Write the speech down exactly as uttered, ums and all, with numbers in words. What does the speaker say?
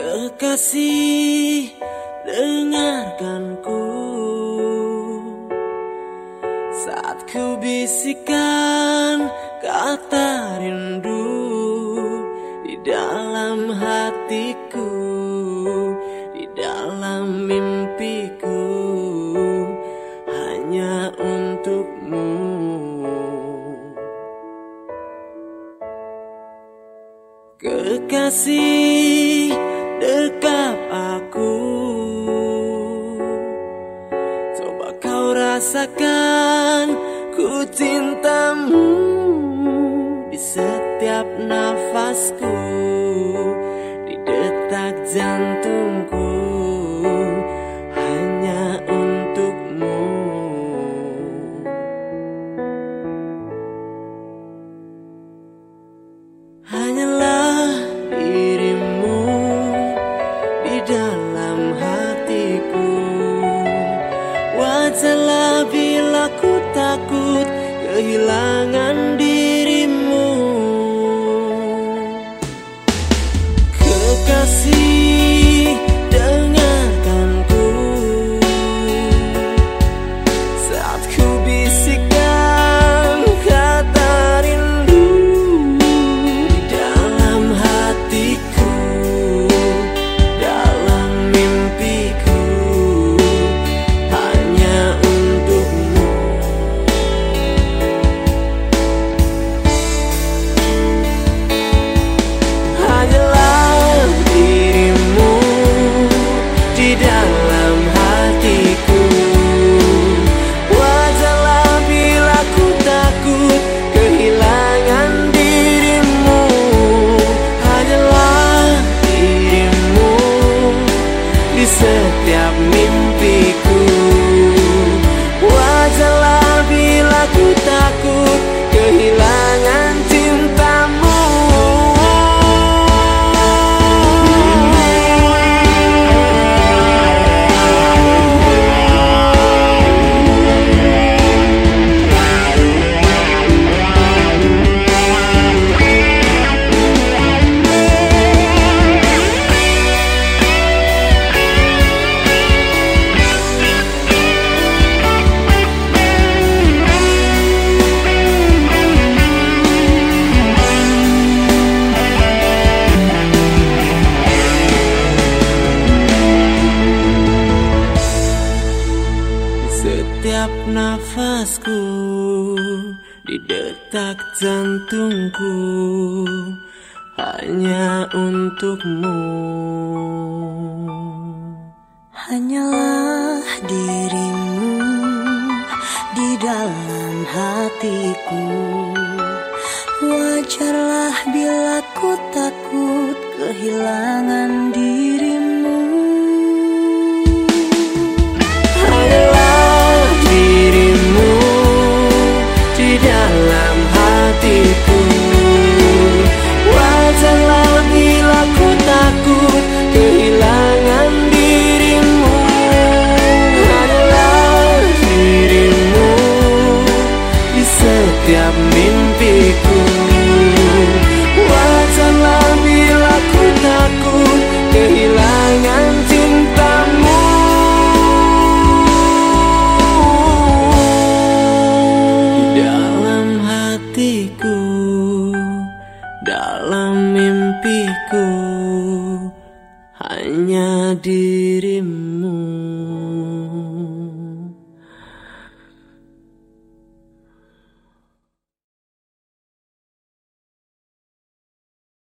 Kekasih, dengarkanku saat ku bisikan kata rindu di dalam hatiku, di dalam mimpiku, hanya untukmu. Kekasih, dekap aku, coba kau rasakan ku cintamu di setiap nafasku, di detak jantungku, hanya untukmu. Hanyalah dirimu di dalam hatiku. Wajarlah bila ku takut kehilangan dirimu. Kekasih, dengarkanku saat ku bisikan kata rindu di dalam hatiku, dalam mimpiku, hanya untukmu. Hanyalah dirimu di dalam hatiku. Wajarlah bila ku takut kehilangan dirimu. Hanyalah dirimu di setiap mimpiku. Wajarlah bila ku takut kehilangan cintamu. Setiap nafasku, di detak jantungku, hanya untukmu. Hanyalah dirimu di dalam hatiku. Wajarlah bila ku takut kehilangan dirimu. Hanyalah dirimu di dalam hatiku. Wajarlah bila ku takut kehilangan dirimu. Hanyalah dirimu di setiap mimpiku. Wajarlah bila ku takut kehilangan cintamu. Dalam mimpiku, hanya dirimu.